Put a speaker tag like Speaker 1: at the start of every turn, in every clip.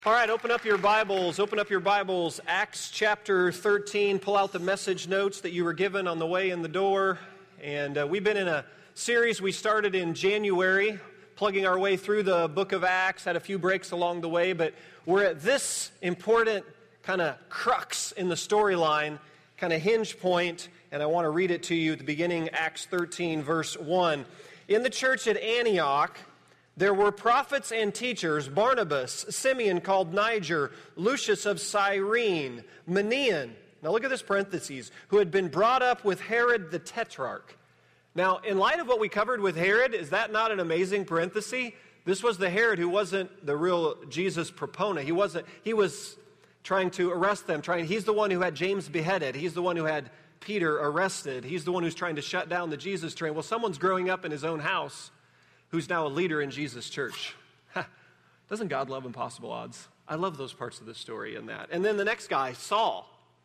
Speaker 1: All right, open up your Bibles. Acts chapter 13. Pull out the message notes that you were given on the way in the door. And we've been in a series we started in January, plugging our way through the book of Acts, had a few breaks along the way, but we're at this important kind of crux in the storyline, kind of hinge point, and I want to read it to you at the beginning, Acts 13, verse 1. In the church at Antioch, there were prophets and teachers, Barnabas, Simeon called Niger, Lucius of Cyrene, Manaen, now look at this parentheses, who had been brought up with Herod the Tetrarch. Now, in light of what we covered with Herod, is that not an amazing parenthesis? This was the Herod who wasn't the real Jesus proponent. He was trying to arrest them. He's the one who had James beheaded. He's the one who had Peter arrested. He's the one who's trying to shut down the Jesus train. Well, someone's growing up in his own house who's now a leader in Jesus' church. Doesn't God love impossible odds? I love those parts of the story in that. And then the next guy, Saul.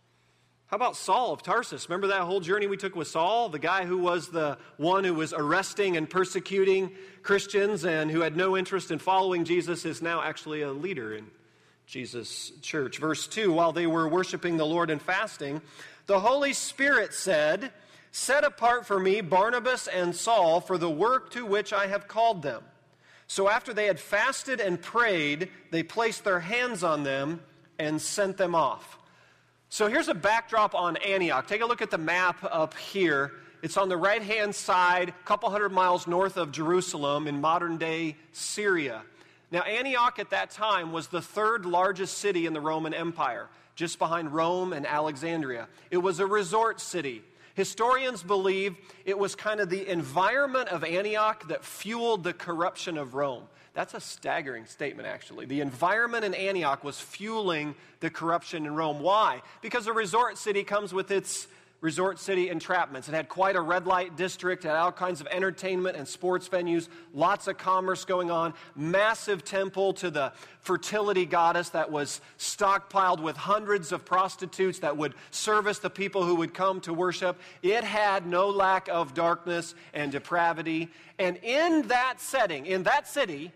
Speaker 1: How about Saul of Tarsus? Remember that whole journey we took with Saul? The guy who was the one who was arresting and persecuting Christians and who had no interest in following Jesus is now actually a leader in Jesus' church. Verse 2, while they were worshiping the Lord and fasting, the Holy Spirit said, "Set apart for me Barnabas and Saul for the work to which I have called them." So after they had fasted and prayed, they placed their hands on them and sent them off. So here's a backdrop on Antioch. Take a look at the map up here. It's on the right-hand side, a couple hundred miles north of Jerusalem in modern-day Syria. Now, Antioch at that time was the third largest city in the Roman Empire, just behind Rome and Alexandria. It was a resort city. Historians believe it was kind of the environment of Antioch that fueled the corruption of Rome. That's a staggering statement, actually. The environment in Antioch was fueling the corruption in Rome. Why? Because a resort city comes with its resort city entrapments. It had quite a red light district, it had all kinds of entertainment and sports venues, lots of commerce going on, massive temple to the fertility goddess that was stockpiled with hundreds of prostitutes that would service the people who would come to worship. It had no lack of darkness and depravity. And in that setting, in that city,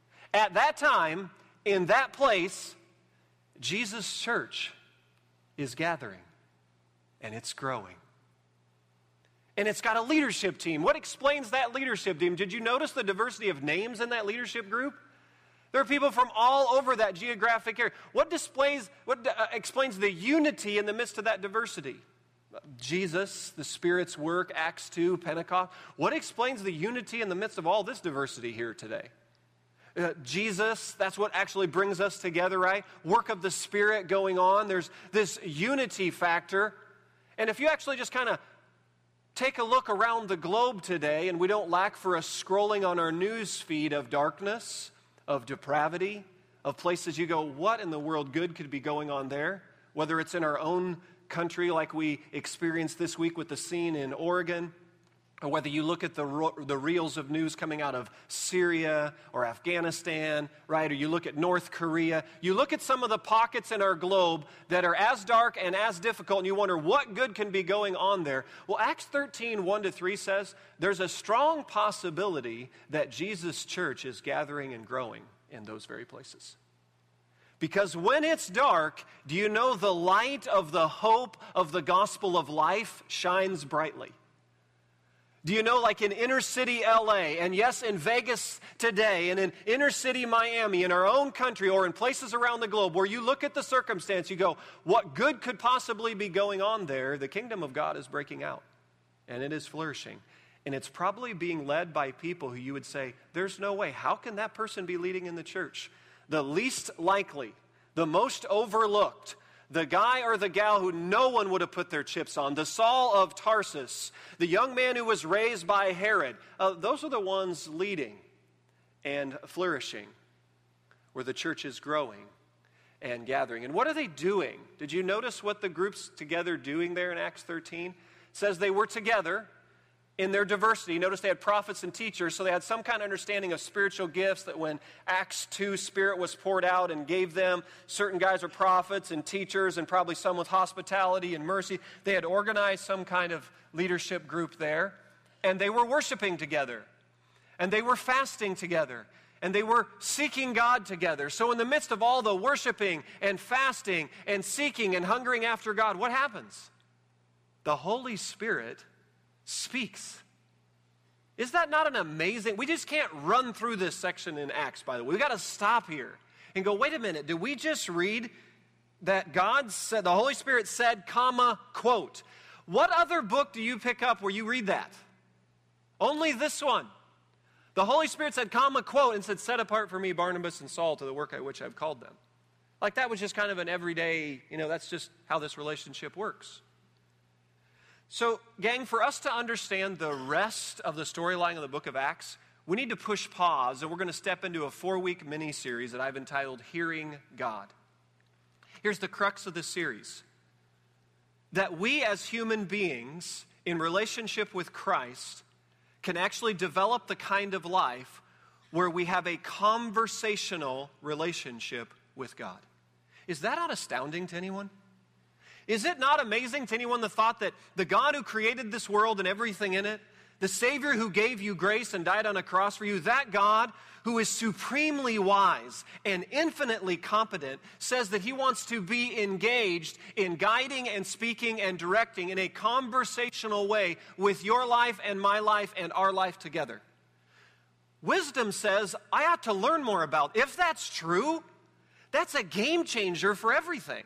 Speaker 1: at that time, in that place, Jesus' church is gathering. And it's growing. And it's got a leadership team. What explains that leadership team? Did you notice the diversity of names in that leadership group? There are people from all over that geographic area. What explains the unity in the midst of that diversity? Jesus, the Spirit's work, Acts 2, Pentecost. What explains the unity in the midst of all this diversity here today? Jesus, that's what actually brings us together, right? Work of the Spirit going on. There's this unity factor. And if you actually just kind of take a look around the globe today, and we don't lack for us scrolling on our news feed of darkness, of depravity, of places you go, what in the world good could be going on there? Whether it's in our own country like we experienced this week with the scene in Oregon, or whether you look at the reels of news coming out of Syria or Afghanistan, right? Or you look at North Korea. You look at some of the pockets in our globe that are as dark and as difficult, and you wonder what good can be going on there. Well, Acts 13, 1-3 says there's a strong possibility that Jesus' church is gathering and growing in those very places. Because when it's dark, do you know the light of the hope of the gospel of life shines brightly? Do you know, like in inner city LA, and yes, in Vegas today, and in inner city Miami, in our own country, or in places around the globe, where you look at the circumstance, you go, what good could possibly be going on there? The kingdom of God is breaking out, and it is flourishing. And it's probably being led by people who you would say, there's no way. How can that person be leading in the church? The least likely, the most overlooked, the guy or the gal who no one would have put their chips on, the Saul of Tarsus, the young man who was raised by Herod, those are the ones leading and flourishing, where the church is growing and gathering. And what are they doing? Did you notice what the group's together doing there in Acts 13? It says they were together in their diversity. Notice they had prophets and teachers, so they had some kind of understanding of spiritual gifts, that when Acts 2 Spirit was poured out and gave them, certain guys were prophets and teachers and probably some with hospitality and mercy. They had organized some kind of leadership group there, and they were worshiping together, and they were fasting together, And they were seeking God together. So in the midst of all the worshiping and fasting and seeking and hungering after God, what happens? The Holy Spirit speaks. Is that not an amazing? We just can't run through this section in Acts, by the way. We've got to stop here and go, wait a minute, did we just read that God said, the Holy Spirit said, comma, quote. What other book do you pick up where you read that? Only this one. The Holy Spirit said, comma, quote, and said, set apart for me Barnabas and Saul to the work at which I've called them. Like that was just kind of an everyday, that's just how this relationship works. So, gang, for us to understand the rest of the storyline of the book of Acts, we need to push pause, and we're going to step into a 4-week mini-series that I've entitled Hearing God. Here's the crux of this series. That we as human beings in relationship with Christ can actually develop the kind of life where we have a conversational relationship with God. Is that not astounding to anyone? Is it not amazing to anyone the thought that the God who created this world and everything in it, the Savior who gave you grace and died on a cross for you, that God who is supremely wise and infinitely competent, says that he wants to be engaged in guiding and speaking and directing in a conversational way with your life and my life and our life together. Wisdom says, I ought to learn more about. If that's true, that's a game changer for everything.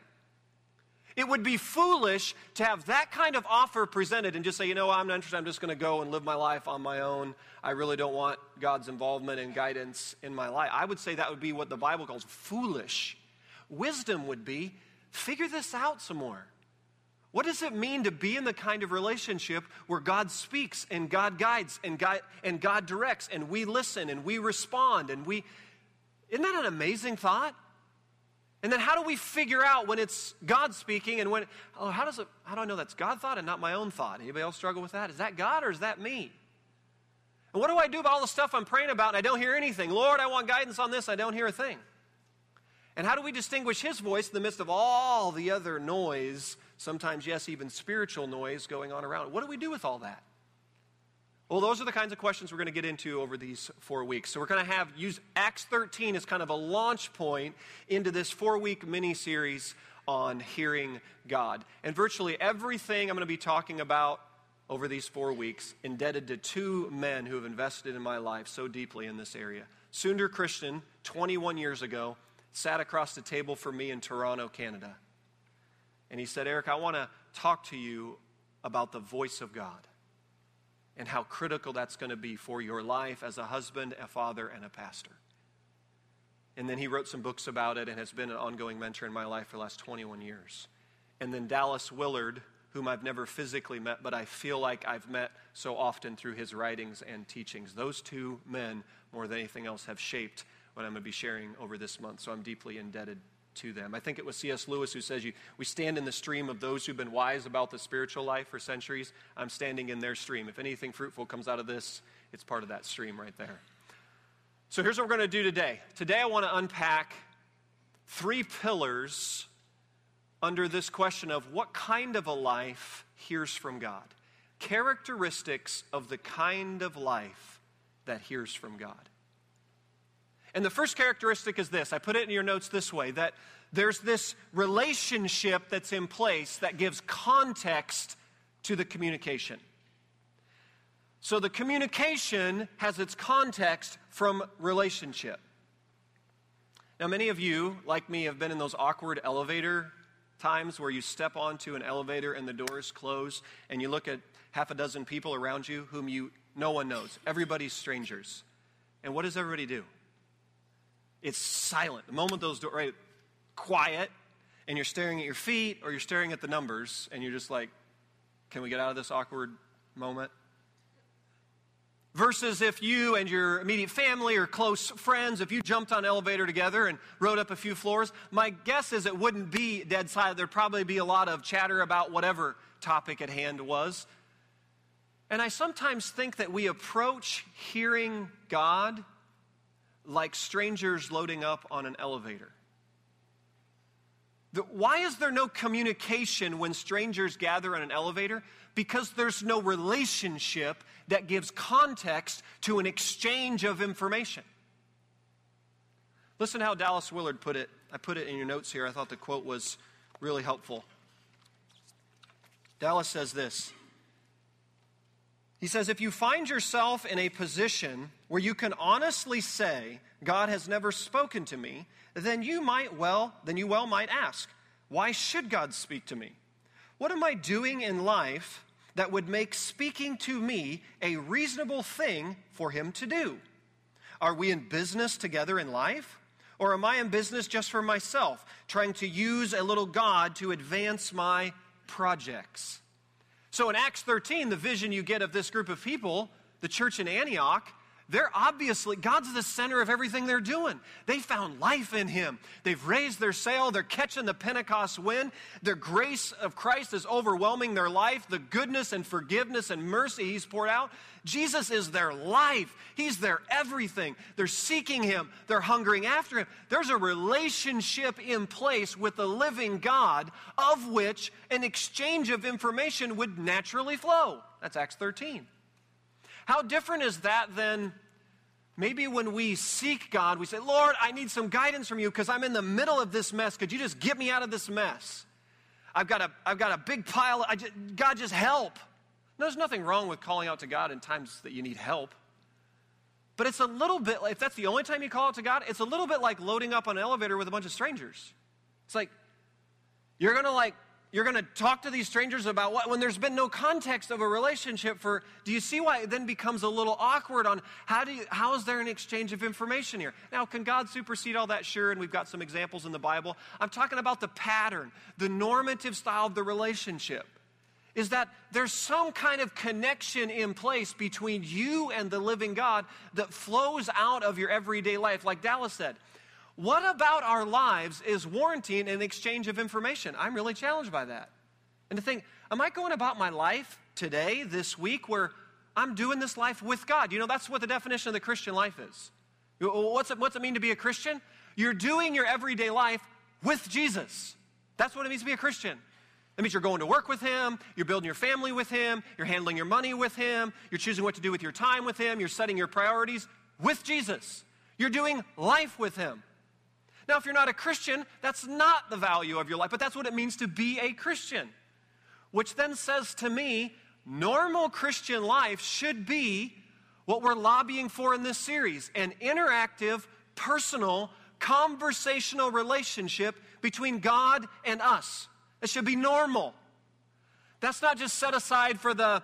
Speaker 1: It would be foolish to have that kind of offer presented and just say, I'm not interested. I'm just going to go and live my life on my own. I really don't want God's involvement and guidance in my life. I would say that would be what the Bible calls foolish. Wisdom would be, figure this out some more. What does it mean to be in the kind of relationship where God speaks and God guides and God directs and we listen and we respond and isn't that an amazing thought? And then how do we figure out when it's God speaking and how do I know that's God thought and not my own thought? Anybody else struggle with that? Is that God or is that me? And what do I do about all the stuff I'm praying about and I don't hear anything? Lord, I want guidance on this. I don't hear a thing. And how do we distinguish his voice in the midst of all the other noise, sometimes, yes, even spiritual noise going on around? What do we do with all that? Well, those are the kinds of questions we're going to get into over these 4 weeks. So we're going to use Acts 13 as kind of a launch point into this 4-week mini-series on hearing God. And virtually everything I'm going to be talking about over these 4 weeks indebted to 2 men who have invested in my life so deeply in this area. Sundar Christian, 21 years ago, sat across the table from me in Toronto, Canada. And he said, Eric, I want to talk to you about the voice of God and how critical that's going to be for your life as a husband, a father, and a pastor. And then he wrote some books about it and has been an ongoing mentor in my life for the last 21 years. And then Dallas Willard, whom I've never physically met, but I feel like I've met so often through his writings and teachings. Those 2 men, more than anything else, have shaped what I'm going to be sharing over this month. So I'm deeply indebted to them. I think it was C.S. Lewis who says, we stand in the stream of those who've been wise about the spiritual life for centuries. I'm standing in their stream. If anything fruitful comes out of this, it's part of that stream right there. So here's what we're going to do today. Today I want to unpack 3 pillars under this question of what kind of a life hears from God. Characteristics of the kind of life that hears from God. And the first characteristic is this. I put it in your notes this way, that there's this relationship that's in place that gives context to the communication. So the communication has its context from relationship. Now, many of you, like me, have been in those awkward elevator times where you step onto an elevator and the doors close and you look at half a dozen people around you whom no one knows. Everybody's strangers. And what does everybody do? It's silent. The moment those doors, right, quiet, and you're staring at your feet or you're staring at the numbers, and you're just like, can we get out of this awkward moment? Versus if you and your immediate family or close friends, if you jumped on an elevator together and rode up a few floors, my guess is it wouldn't be dead silent. There'd probably be a lot of chatter about whatever topic at hand was. And I sometimes think that we approach hearing God like strangers loading up on an elevator. Why is there no communication when strangers gather in an elevator? Because there's no relationship that gives context to an exchange of information. Listen how Dallas Willard put it. I put it in your notes here. I thought the quote was really helpful. Dallas says this. He says, if you find yourself in a position where you can honestly say, God has never spoken to me, then you well might ask, why should God speak to me? What am I doing in life that would make speaking to me a reasonable thing for him to do? Are we in business together in life? Or am I in business just for myself, trying to use a little God to advance my projects? So in Acts 13, the vision you get of this group of people, the church in Antioch, they're obviously, God's the center of everything they're doing. They found life in him. They've raised their sail. They're catching the Pentecost wind. The grace of Christ is overwhelming their life. The goodness and forgiveness and mercy he's poured out. Jesus is their life. He's their everything. They're seeking him. They're hungering after him. There's a relationship in place with the living God, of which an exchange of information would naturally flow. That's Acts 13. How different is that than maybe when we seek God, we say, Lord, I need some guidance from you because I'm in the middle of this mess. Could you just get me out of this mess? I've got a big pile. God, just help. There's nothing wrong with calling out to God in times that you need help. But it's a little bit, if that's the only time you call out to God, it's a little bit like loading up on an elevator with a bunch of strangers. It's like, you're going to talk to these strangers about what, when there's been no context of a relationship for, do you see why it then becomes a little awkward on how is there an exchange of information here? Now, can God supersede all that? Sure, and we've got some examples in the Bible. I'm talking about the pattern, the normative style of the relationship, is that there's some kind of connection in place between you and the living God that flows out of your everyday life. Like Dallas said, what about our lives is warranting an exchange of information? I'm really challenged by that. And to think, am I going about my life today, this week, where I'm doing this life with God? You know, that's what the definition of the Christian life is. What's it mean to be a Christian? You're doing your everyday life with Jesus. That's what it means to be a Christian. That means you're going to work with him, you're building your family with him, you're handling your money with him, you're choosing what to do with your time with him, you're setting your priorities with Jesus. You're doing life with him. Now, if you're not a Christian, that's not the value of your life, but that's what it means to be a Christian. Which then says to me, normal Christian life should be what we're lobbying for in this series, an interactive, personal, conversational relationship between God and us. It should be normal. That's not just set aside for the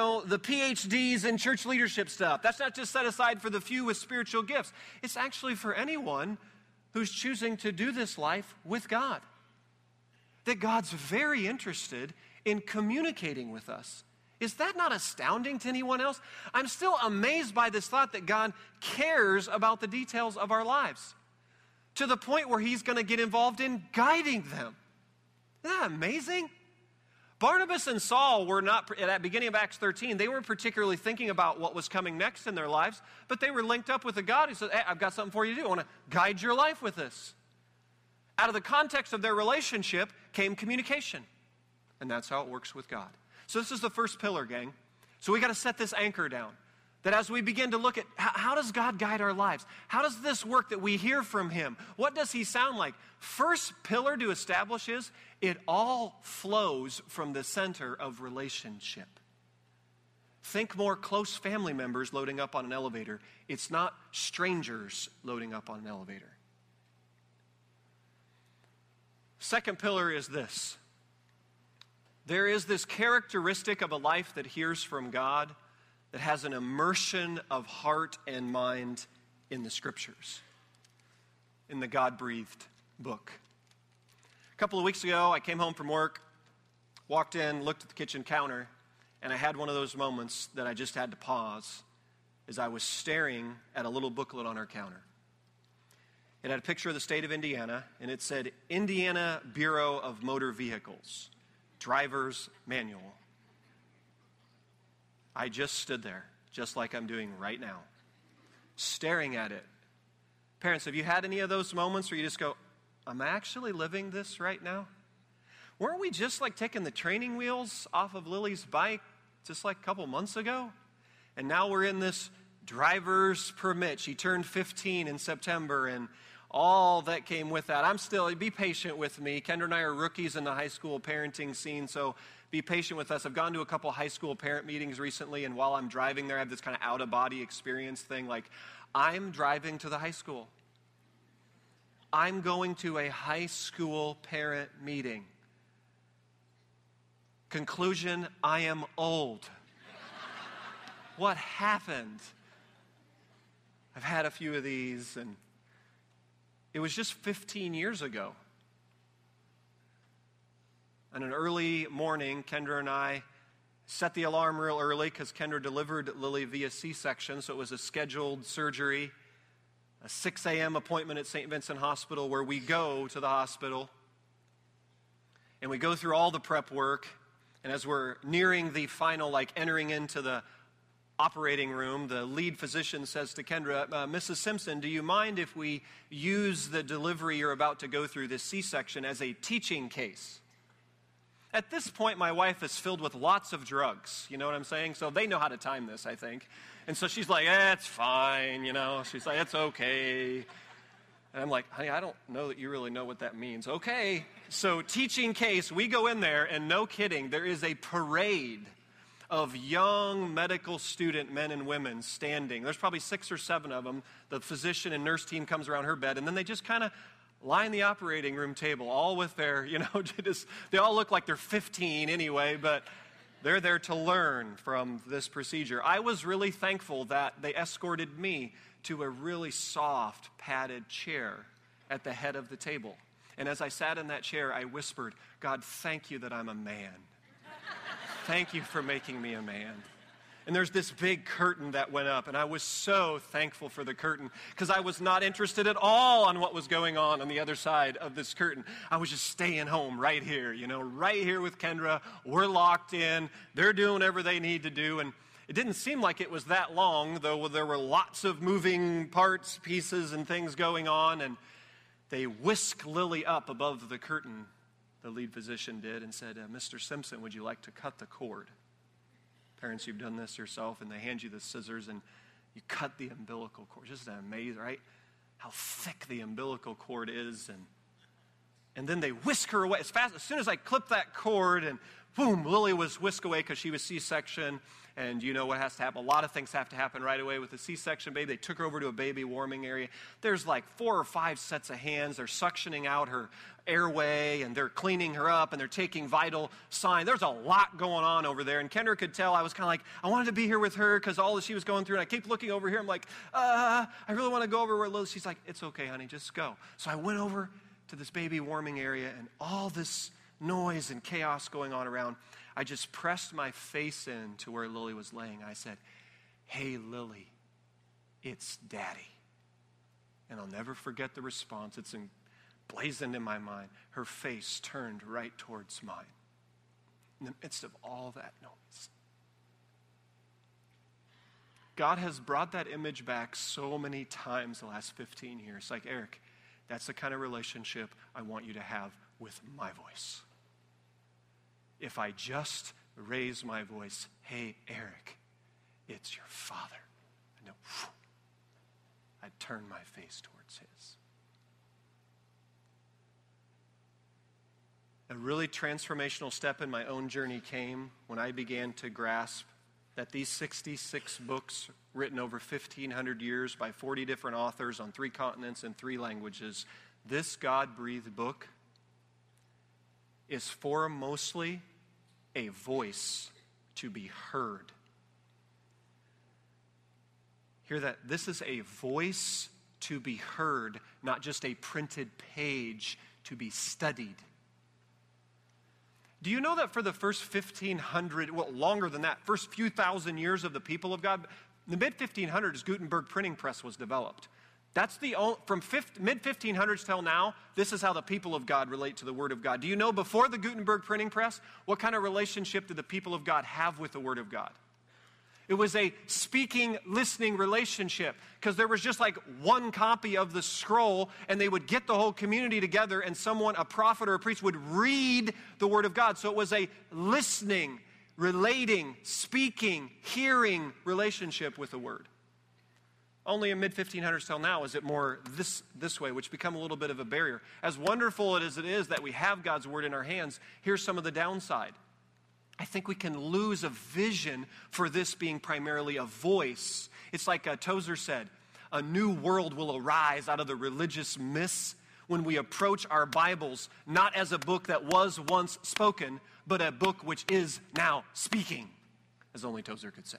Speaker 1: PhDs in church leadership stuff. That's not just set aside for the few with spiritual gifts. It's actually for anyone who's choosing to do this life with God. That God's very interested in communicating with us. Is that not astounding to anyone else? I'm still amazed by this thought that God cares about the details of our lives, to the point where he's going to get involved in guiding them. Isn't that amazing? Barnabas and Saul were not, at the beginning of Acts 13, they weren't particularly thinking about what was coming next in their lives, but they were linked up with a God who said, hey, I've got something for you to do. I want to guide your life with this. Out of the context of their relationship came communication. And that's how it works with God. So this is the first pillar, gang. So we got to set this anchor down. That as we begin to look at how does God guide our lives? How does this work that we hear from him? What does he sound like? First pillar to establish is it all flows from the center of relationship. Think more close family members loading up on an elevator. It's not strangers loading up on an elevator. Second pillar is this. There is this characteristic of a life that hears from God that has an immersion of heart and mind in the Scriptures, in the God-breathed book. A couple of weeks ago, I came home from work, walked in, looked at the kitchen counter, and I had one of those moments that I just had to pause as I was staring at a little booklet on our counter. It had a picture of the state of Indiana, and it said, Indiana Bureau of Motor Vehicles, Driver's Manual. I just stood there, just like I'm doing right now, staring at it. Parents, have you had any of those moments where you just go, I'm actually living this right now? Weren't we just like taking the training wheels off of Lily's bike just like a couple months ago? And now we're in this driver's permit. She turned 15 in September, and all that came with that. Be patient with me. Kendra and I are rookies in the high school parenting scene, so be patient with us. I've gone to a couple high school parent meetings recently, and while I'm driving there, I have this kind of out-of-body experience thing. Like, I'm driving to the high school. I'm going to a high school parent meeting. Conclusion, I am old. What happened? I've had a few of these, and it was just 15 years ago. On an early morning, Kendra and I set the alarm real early because Kendra delivered Lily via C-section, so it was a scheduled surgery, a 6 a.m. appointment at St. Vincent Hospital where we go to the hospital, and we go through all the prep work, and as we're nearing the final, entering into the operating room, the lead physician says to Kendra, Mrs. Simpson, do you mind if we use the delivery you're about to go through, this C-section, as a teaching case? At this point, my wife is filled with lots of drugs, you know what I'm saying? So they know how to time this, I think. And so she's like, it's fine, She's like, it's okay. And I'm like, honey, I don't know that you really know what that means. Okay, so teaching case, we go in there, and no kidding, there is a parade of young medical student men and women standing. There's probably 6 or 7 of them. The physician and nurse team comes around her bed, and then they just kind of line the operating room table, all with their, they all look like they're 15 anyway, but they're there to learn from this procedure. I was really thankful that they escorted me to a really soft, padded chair at the head of the table. And as I sat in that chair, I whispered, God, thank you that I'm a man. Thank you for making me a man. And there's this big curtain that went up, and I was so thankful for the curtain because I was not interested at all on what was going on the other side of this curtain. I was just staying home right here, right here with Kendra. We're locked in. They're doing whatever they need to do, and it didn't seem like it was that long, though there were lots of moving parts, pieces, and things going on, and they whisked Lily up above the curtain, the lead physician did, and said, Mr. Simpson, would you like to cut the cord? Parents, you've done this yourself, and they hand you the scissors, and you cut the umbilical cord. Just amazing, right? How thick the umbilical cord is, and then they whisk her away. As soon as I clipped that cord, and boom, Lily was whisked away because she was C-section, and you know what has to happen. A lot of things have to happen right away with a C-section baby. They took her over to a baby warming area. There's 4 or 5 sets of hands. They're suctioning out her airway, and they're cleaning her up, and they're taking vital signs. There's a lot going on over there, and Kendra could tell I was kind of like, I wanted to be here with her because all that she was going through, and I keep looking over here. I'm like, I really want to go over where Lily. She's like, it's okay, honey, just go. So I went over to this baby warming area, and all this noise and chaos going on around, I just pressed my face in to where Lily was laying. I said, hey, Lily, it's Daddy. And I'll never forget the response. It's emblazoned in my mind. Her face turned right towards mine in the midst of all that noise. God has brought that image back so many times the last 15 years. Like, Eric, that's the kind of relationship I want you to have with my voice. If I just raise my voice, hey, Eric, it's your father. I know, I'd turn my face towards his. A really transformational step in my own journey came when I began to grasp that these 66 books written over 1,500 years by 40 different authors on 3 continents and 3 languages, this God-breathed book is for mostly a voice to be heard. Hear that? This is a voice to be heard, not just a printed page to be studied. Do you know that for the first 1,500, longer than that, first few thousand years of the people of God, the mid-1500s, Gutenberg printing press was developed. That's from mid-1500s till now, this is how the people of God relate to the Word of God. Do you know before the Gutenberg printing press, what kind of relationship did the people of God have with the Word of God? It was a speaking, listening relationship because there was just one copy of the scroll, and they would get the whole community together, and someone, a prophet or a priest, would read the Word of God. So it was a listening, relating, speaking, hearing relationship with the Word. Only in mid-1500s till now is it more this way, which become a little bit of a barrier. As wonderful as it is that we have God's word in our hands, here's some of the downside. I think we can lose a vision for this being primarily a voice. It's like Tozer said, a new world will arise out of the religious myths when we approach our Bibles not as a book that was once spoken, but a book which is now speaking, as only Tozer could say.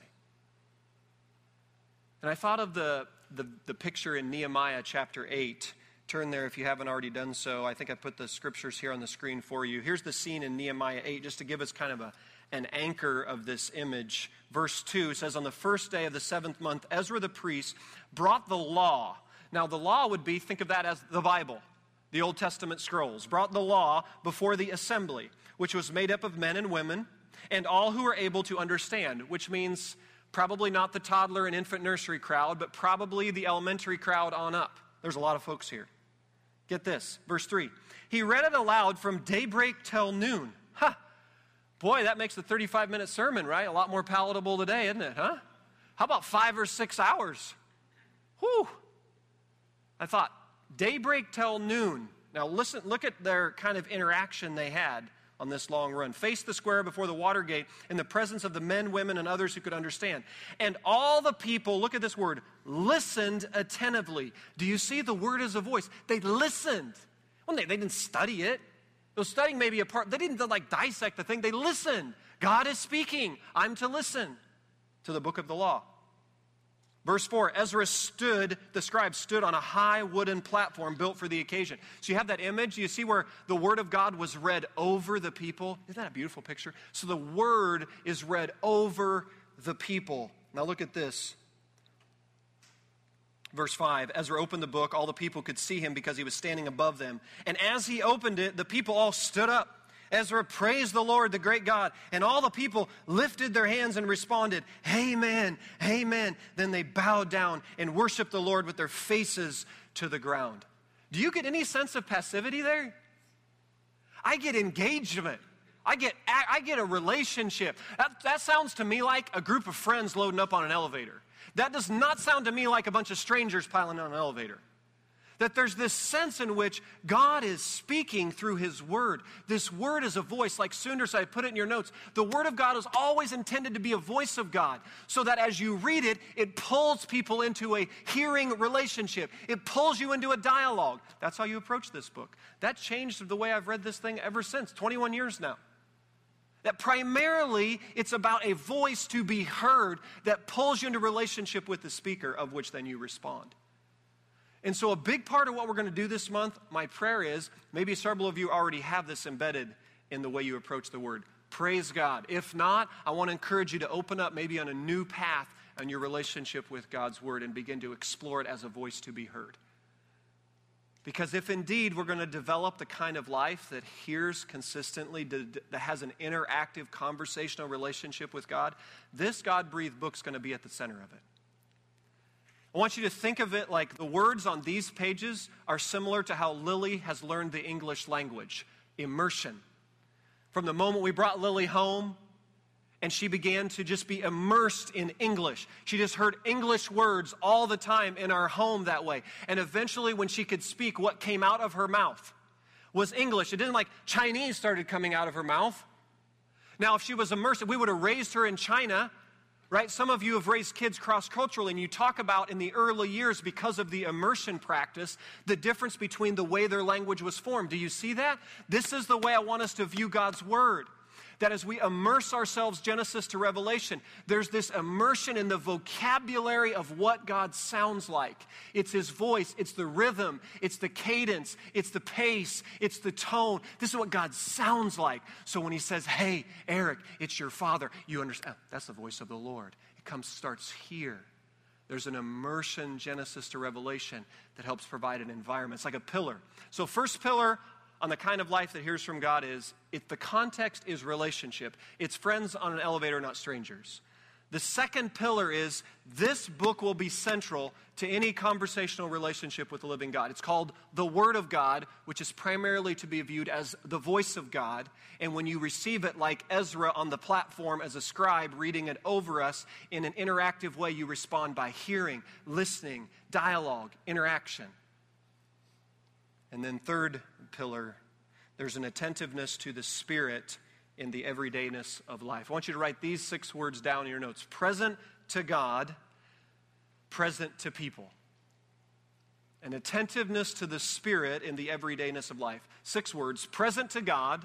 Speaker 1: And I thought of the picture in Nehemiah chapter 8. Turn there if you haven't already done so. I think I put the scriptures here on the screen for you. Here's the scene in Nehemiah 8, just to give us kind of an anchor of this image. Verse 2 says, on the first day of the 7th month, Ezra the priest brought the law. Now the law would be, think of that as the Bible, the Old Testament scrolls. Brought the law before the assembly, which was made up of men and women, and all who were able to understand, which means probably not the toddler and infant nursery crowd, but probably the elementary crowd on up. There's a lot of folks here. Get this, verse 3. He read it aloud from daybreak till noon. Boy, that makes the 35-minute sermon, right? A lot more palatable today, isn't it, huh? How about 5 or 6 hours? Whew. I thought, daybreak till noon. Now listen, look at their kind of interaction they had on this long run. Faced the square before the water gate in the presence of the men, women, and others who could understand. And all the people, look at this word, listened attentively. Do you see the word as a voice? They listened. Well, they didn't study it. They were studying maybe a part. They didn't like dissect the thing. They listened. God is speaking. I'm to listen to the book of the law. Verse 4, Ezra the scribe stood on a high wooden platform built for the occasion. So you have that image. You see where the word of God was read over the people. Isn't that a beautiful picture? So the word is read over the people. Now look at this. Verse 5, Ezra opened the book. All the people could see him because he was standing above them. And as he opened it, the people all stood up. Ezra praised the Lord, the great God, and all the people lifted their hands and responded, Amen, amen. Then they bowed down and worshiped the Lord with their faces to the ground. Do you get any sense of passivity there? I get engagement. I get a relationship. That sounds to me like a group of friends loading up on an elevator. That does not sound to me like a bunch of strangers piling on an elevator. That there's this sense in which God is speaking through his word. This word is a voice, like Sundar said, I put it in your notes. The word of God is always intended to be a voice of God, so that as you read it, it pulls people into a hearing relationship. It pulls you into a dialogue. That's how you approach this book. That changed the way I've read this thing ever since, 21 years now. That primarily it's about a voice to be heard that pulls you into relationship with the speaker, of which then you respond. And so a big part of what we're going to do this month, my prayer is, maybe several of you already have this embedded in the way you approach the word. Praise God. If not, I want to encourage you to open up maybe on a new path on your relationship with God's word and begin to explore it as a voice to be heard. Because if indeed we're going to develop the kind of life that hears consistently, that has an interactive conversational relationship with God, this God-breathed book's going to be at the center of it. I want you to think of it like the words on these pages are similar to how Lily has learned the English language, immersion. From the moment we brought Lily home, and she began to just be immersed in English. She just heard English words all the time in our home that way. And eventually when she could speak, what came out of her mouth was English. It didn't like Chinese started coming out of her mouth. Now, if she was immersed, we would have raised her in China, right? Some of you have raised kids cross-culturally, and you talk about in the early years, because of the immersion practice, the difference between the way their language was formed. Do you see that? This is the way I want us to view God's word. That as we immerse ourselves, Genesis to Revelation, there's this immersion in the vocabulary of what God sounds like. It's his voice, it's the rhythm, it's the cadence, it's the pace, it's the tone. This is what God sounds like. So when he says, hey, Eric, it's your father, you understand, that's the voice of the Lord. It starts here. There's an immersion, Genesis to Revelation, that helps provide an environment. It's like a pillar. So first pillar on the kind of life that hears from God is, if the context is relationship, it's friends on an elevator, not strangers. The second pillar is this book will be central to any conversational relationship with the living God. It's called the Word of God, which is primarily to be viewed as the voice of God. And when you receive it like Ezra on the platform as a scribe reading it over us in an interactive way, you respond by hearing, listening, dialogue, interaction. And then third pillar, there's an attentiveness to the Spirit in the everydayness of life. I want you to write these 6 words down in your notes. Present to God, present to people. An attentiveness to the Spirit in the everydayness of life. 6 words, present to God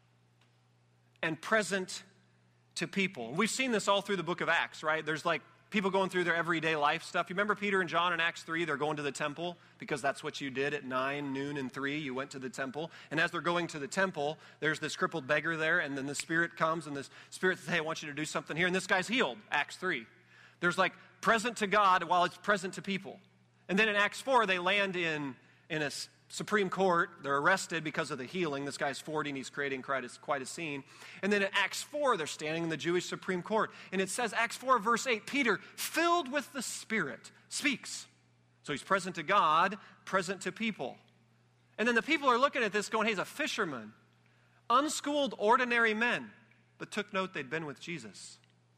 Speaker 1: and present to people. We've seen this all through the book of Acts, right? There's like people going through their everyday life stuff. You remember Peter and John in Acts 3? They're going to the temple because that's what you did at 9, noon, and 3. You went to the temple. And as they're going to the temple, there's this crippled beggar there, and then the Spirit comes, and the Spirit says, hey, I want you to do something here. And this guy's healed, Acts 3. There's like present to God while it's present to people. And then in Acts 4, they land in a Supreme Court. They're arrested because of the healing. This guy's 40 and he's creating quite a scene. And then in Acts 4, they're standing in the Jewish Supreme Court. And it says, Acts 4, verse 8, Peter, filled with the Spirit, speaks. So he's present to God, present to people. And then the people are looking at this going, hey, he's a fisherman. Unschooled, ordinary men, but took note they'd been with Jesus.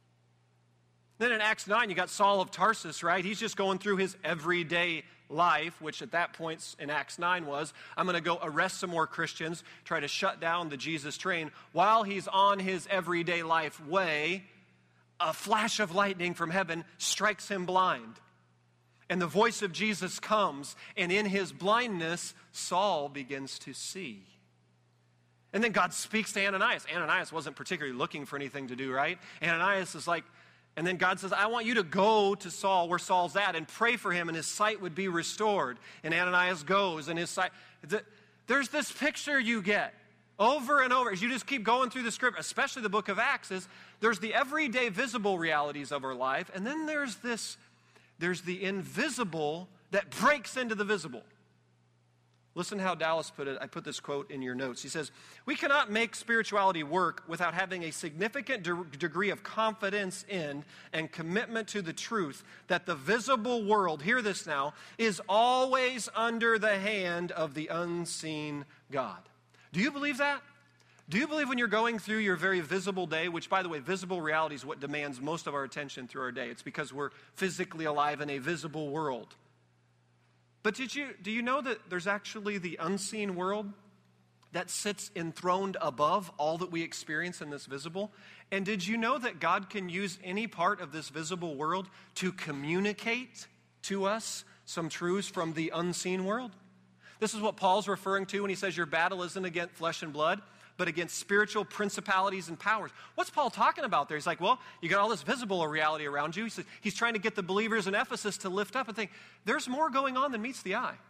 Speaker 1: Then in Acts 9, you got Saul of Tarsus, right? He's just going through his everyday life, which at that point in Acts 9 was, I'm going to go arrest some more Christians, try to shut down the Jesus train. While he's on his everyday life way, a flash of lightning from heaven strikes him blind. And the voice of Jesus comes, and in his blindness, Saul begins to see. And then God speaks to Ananias. Ananias wasn't particularly looking for anything to do, right? Ananias is like, and then God says, I want you to go to Saul, where Saul's at, and pray for him, and his sight would be restored. And Ananias goes, and his sight... There's this picture you get over and over, as you just keep going through the script, especially the book of Acts, is there's the everyday visible realities of our life, and then there's the invisible that breaks into the visible. Listen how Dallas put it. I put this quote in your notes. He says, we cannot make spirituality work without having a significant degree of confidence in and commitment to the truth that the visible world, hear this now, is always under the hand of the unseen God. Do you believe that? Do you believe when you're going through your very visible day, which, by the way, visible reality is what demands most of our attention through our day. It's because we're physically alive in a visible world. But do you know that there's actually the unseen world that sits enthroned above all that we experience in this visible? And did you know that God can use any part of this visible world to communicate to us some truths from the unseen world? This is what Paul's referring to when he says your battle isn't against flesh and blood, but against spiritual principalities and powers. What's Paul talking about there? He's like, well, you got all this visible reality around you. He's trying to get the believers in Ephesus to lift up and think, there's more going on than meets the eye.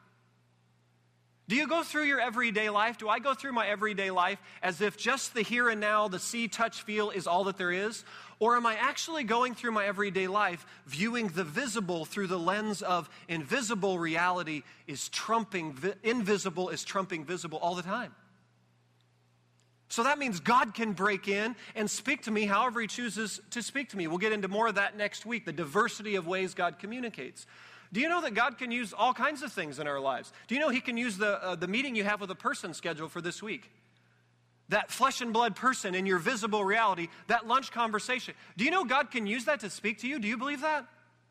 Speaker 1: Do you go through your everyday life? Do I go through my everyday life as if just the here and now, the see, touch, feel is all that there is? Or am I actually going through my everyday life viewing the visible through the lens of invisible reality is trumping, invisible is trumping visible all the time? So that means God can break in and speak to me however he chooses to speak to me. We'll get into more of that next week, the diversity of ways God communicates. Do you know that God can use all kinds of things in our lives? Do you know he can use the meeting you have with a person scheduled for this week? That flesh and blood person in your visible reality, that lunch conversation. Do you know God can use that to speak to you? Do you believe that?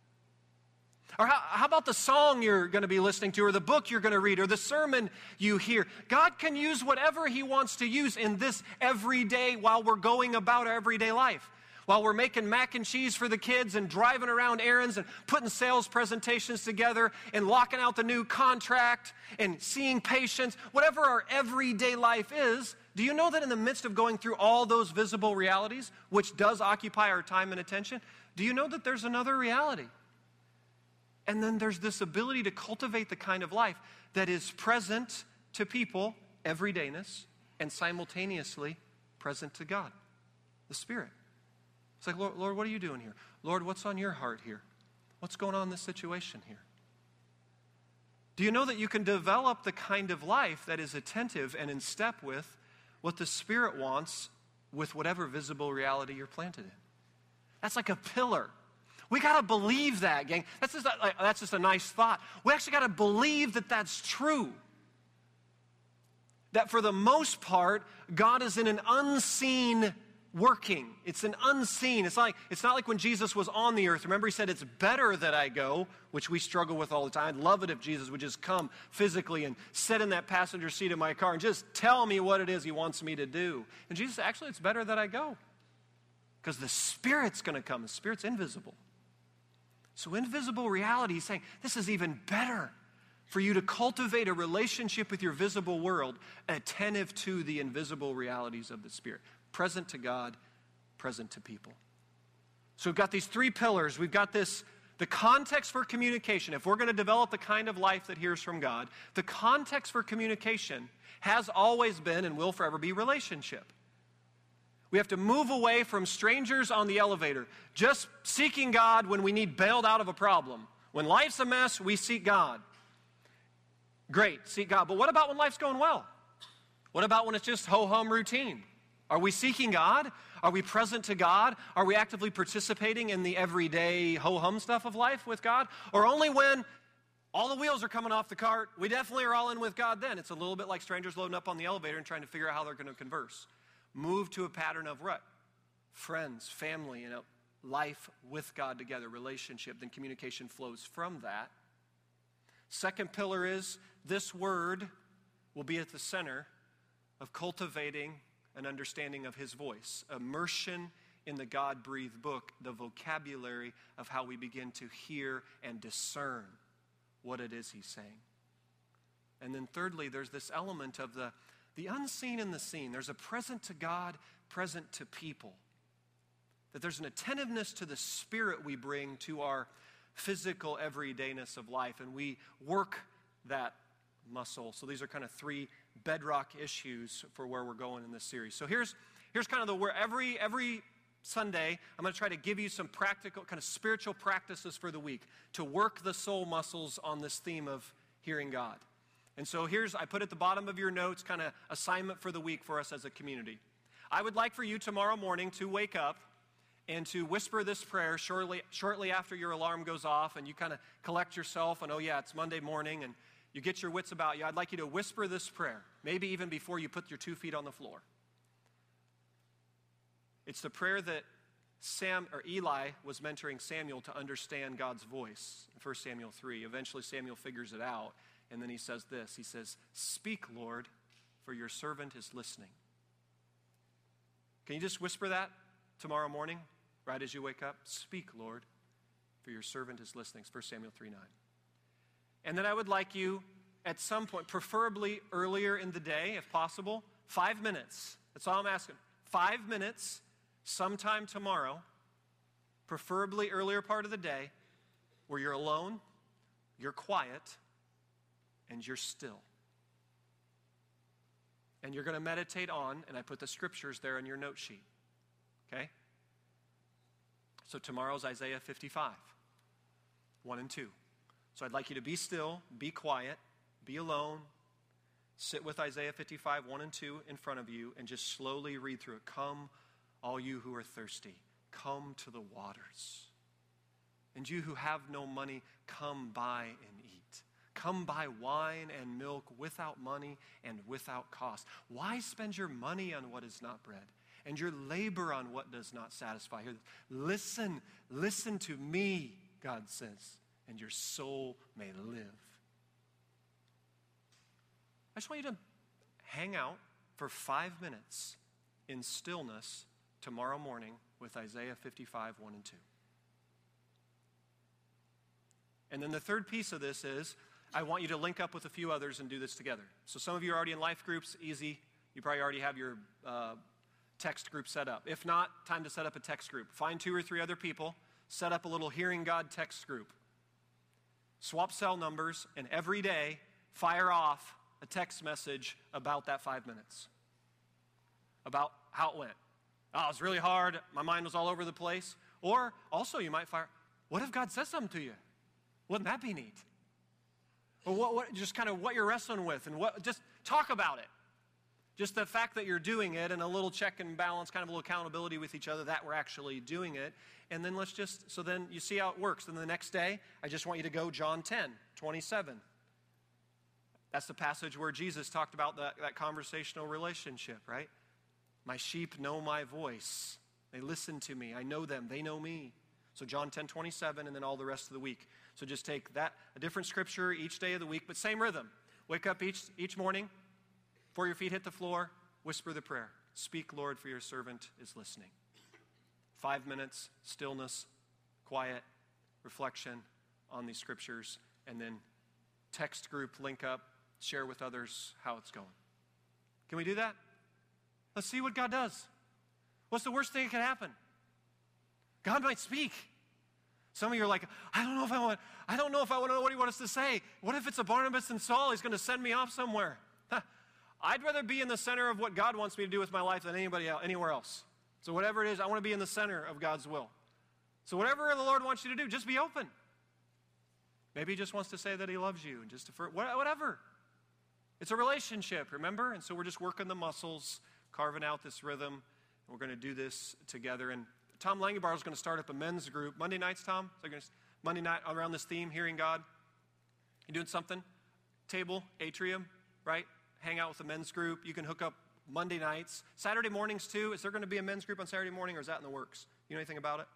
Speaker 1: Or how about the song you're going to be listening to, or the book you're going to read, or the sermon you hear? God can use whatever he wants to use in this everyday while we're going about our everyday life. While we're making mac and cheese for the kids and driving around errands and putting sales presentations together and locking out the new contract and seeing patients, whatever our everyday life is, do you know that in the midst of going through all those visible realities, which does occupy our time and attention, do you know that there's another reality? And then there's this ability to cultivate the kind of life that is present to people, everydayness, and simultaneously present to God, the Spirit. It's like, Lord, what are you doing here? Lord, what's on your heart here? What's going on in this situation here? Do you know that you can develop the kind of life that is attentive and in step with what the Spirit wants with whatever visible reality you're planted in? That's like a pillar. We got to believe that, gang. That's just a nice thought. We actually got to believe that that's true. That for the most part, God is in an unseen working. It's an unseen. It's not like when Jesus was on the earth. Remember, he said, it's better that I go, which we struggle with all the time. I'd love it if Jesus would just come physically and sit in that passenger seat of my car and just tell me what it is he wants me to do. And Jesus said, actually, it's better that I go. Because the Spirit's going to come. The Spirit's invisible. So invisible reality, he's saying, this is even better for you to cultivate a relationship with your visible world, attentive to the invisible realities of the Spirit. Present to God, present to people. So we've got these three pillars. We've got the context for communication. If we're going to develop the kind of life that hears from God, the context for communication has always been and will forever be relationship. We have to move away from strangers on the elevator, just seeking God when we need bailed out of a problem. When life's a mess, we seek God. Great, seek God. But what about when life's going well? What about when it's just ho-hum routine? Are we seeking God? Are we present to God? Are we actively participating in the everyday ho-hum stuff of life with God? Or only when all the wheels are coming off the cart, we definitely are all in with God then. It's a little bit like strangers loading up on the elevator and trying to figure out how they're going to converse. Move to a pattern of what? Friends, family, life with God together, relationship. Then communication flows from that. Second pillar is this word will be at the center of cultivating an understanding of his voice. Immersion in the God-breathed book, the vocabulary of how we begin to hear and discern what it is he's saying. And then thirdly, there's this element of the unseen and the seen. There's a present to God, present to people. That there's an attentiveness to the Spirit we bring to our physical everydayness of life, and we work that muscle. So these are kind of three bedrock issues for where we're going in this series. So here's kind of where every Sunday I'm going to try to give you some practical, kind of spiritual practices for the week to work the soul muscles on this theme of hearing God. And so I put at the bottom of your notes kind of assignment for the week for us as a community. I would like for you tomorrow morning to wake up and to whisper this prayer shortly after your alarm goes off and you kind of collect yourself and, oh yeah, it's Monday morning and you get your wits about you. I'd like you to whisper this prayer, maybe even before you put your 2 feet on the floor. It's the prayer that Eli was mentoring Samuel to understand God's voice in 1 Samuel 3. Eventually Samuel figures it out, and then he says this. He says, "Speak, Lord, for your servant is listening." Can you just whisper that tomorrow morning, right as you wake up? "Speak, Lord, for your servant is listening." It's 1 Samuel 3:9. And then I would like you at some point, preferably earlier in the day if possible, 5 minutes. That's all I'm asking. 5 minutes sometime tomorrow, preferably earlier part of the day, where you're alone, you're quiet, and you're still. And you're going to meditate on, and I put the scriptures there in your note sheet. Okay? So tomorrow's Isaiah 55, 1 and 2. So I'd like you to be still, be quiet, be alone, sit with Isaiah 55, 1 and 2 in front of you, and just slowly read through it. "Come, all you who are thirsty, come to the waters. And you who have no money, come buy and eat. Come buy wine and milk without money and without cost. Why spend your money on what is not bread, and your labor on what does not satisfy?" Listen to me, God says, and your soul may live. I just want you to hang out for 5 minutes in stillness tomorrow morning with Isaiah 55, 1 and 2. And then the third piece of this is, I want you to link up with a few others and do this together. So some of you are already in life groups, easy. You probably already have your text group set up. If not, time to set up a text group. Find 2 or 3 other people, set up a little Hearing God text group. Swap cell numbers, and every day, fire off a text message about that 5 minutes. About how it went. "Oh, it was really hard. My mind was all over the place." Or also you might fire, "What if God says something to you? Wouldn't that be neat?" Or what just kind of what you're wrestling with, and just talk about it. Just the fact that you're doing it and a little check and balance, kind of a little accountability with each other that we're actually doing it. And then so then you see how it works. Then the next day, I just want you to go John 10:27. That's the passage where Jesus talked about that conversational relationship, right? My sheep know my voice. They listen to me. I know them. They know me. So John 10:27, and then all the rest of the week. So just take that, a different scripture each day of the week, but same rhythm. Wake up each morning, before your feet hit the floor, whisper the prayer. Speak, Lord, for your servant is listening. 5 minutes, stillness, quiet, reflection on these scriptures, and then text group, link up, share with others how it's going. Can we do that? Let's see what God does. What's the worst thing that can happen? God might speak. Some of you are like, I don't know if I want to know what he wants us to say. What if it's a Barnabas and Saul? He's going to send me off somewhere. I'd rather be in the center of what God wants me to do with my life than anybody else, anywhere else. So whatever it is, I want to be in the center of God's will. So whatever the Lord wants you to do, just be open. Maybe he just wants to say that he loves you, and just whatever. It's a relationship, remember? And so we're just working the muscles, carving out this rhythm, and we're going to do this together. And Tom Langebar is going to start up a men's group. Monday nights, Tom? Monday night around this theme, hearing God. You doing something? Table, atrium, right? Hang out with the men's group. You can hook up Monday nights. Saturday mornings, too. Is there going to be a men's group on Saturday morning, or is that in the works? You know anything about it?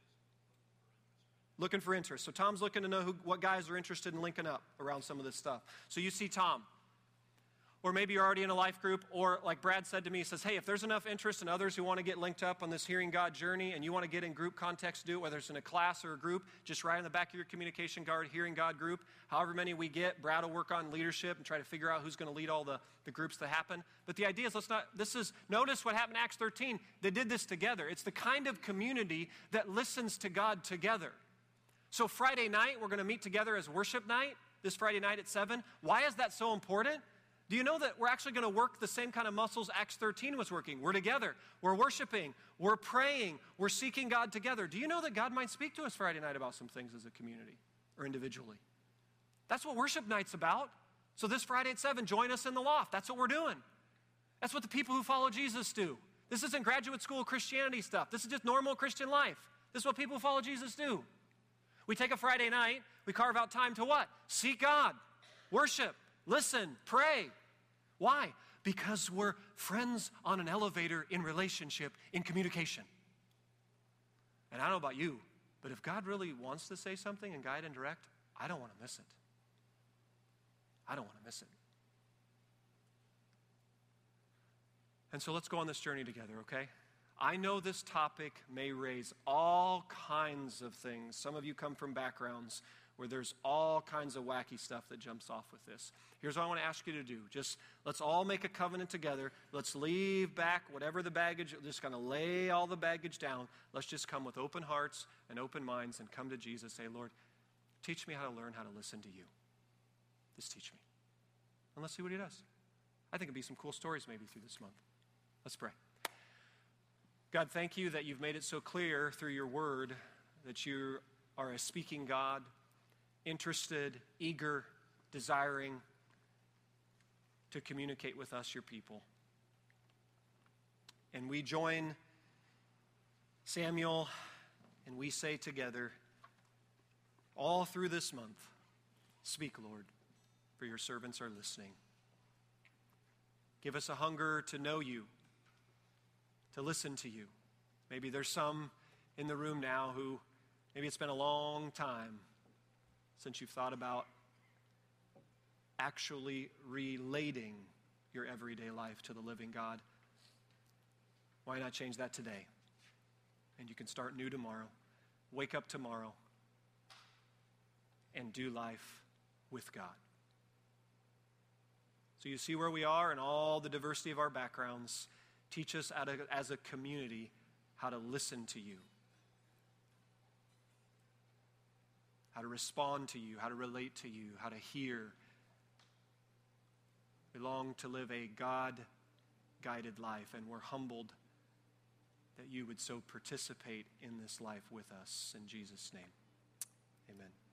Speaker 1: Looking for interest. So Tom's looking to know what guys are interested in linking up around some of this stuff. So you see Tom. Or maybe you're already in a life group, or like Brad said to me, he says, hey, if there's enough interest in others who want to get linked up on this Hearing God journey and you want to get in group context, do it, whether it's in a class or a group, just write on the back of your communication card, Hearing God group. However many we get, Brad will work on leadership and try to figure out who's going to lead all the groups that happen. But the idea is, notice what happened in Acts 13. They did this together. It's the kind of community that listens to God together. So Friday night, we're going to meet together as worship night, this Friday night at 7. Why is that so important? Do you know that we're actually going to work the same kind of muscles Acts 13 was working? We're together. We're worshiping. We're praying. We're seeking God together. Do you know that God might speak to us Friday night about some things as a community or individually? That's what worship night's about. So this Friday at 7, join us in the loft. That's what we're doing. That's what the people who follow Jesus do. This isn't graduate school Christianity stuff. This is just normal Christian life. This is what people who follow Jesus do. We take a Friday night. We carve out time to what? Seek God. Worship. Listen, pray. Why? Because we're friends on an elevator in relationship, in communication. And I don't know about you, but if God really wants to say something and guide and direct, I don't want to miss it. I don't want to miss it. And so let's go on this journey together, okay? I know this topic may raise all kinds of things. Some of you come from backgrounds where there's all kinds of wacky stuff that jumps off with this. Here's what I want to ask you to do. Just let's all make a covenant together. Let's leave back whatever the baggage, just kind of lay all the baggage down. Let's just come with open hearts and open minds and come to Jesus. Say, Lord, teach me how to learn how to listen to you. Just teach me. And let's see what he does. I think it'd be some cool stories maybe through this month. Let's pray. God, thank you that you've made it so clear through your word that you are a speaking God, interested, eager, desiring to communicate with us, your people. And we join Samuel and we say together, all through this month, speak, Lord, for your servants are listening. Give us a hunger to know you, to listen to you. Maybe there's some in the room now who, maybe it's been a long time since you've thought about actually relating your everyday life to the living God. Why not change that today? And you can start new tomorrow. Wake up tomorrow and do life with God. So you see where we are in all the diversity of our backgrounds. Teach us as a community how to listen to you, how to respond to you, how to relate to you, how to hear. We long to live a God-guided life, and we're humbled that you would so participate in this life with us. In Jesus' name, amen.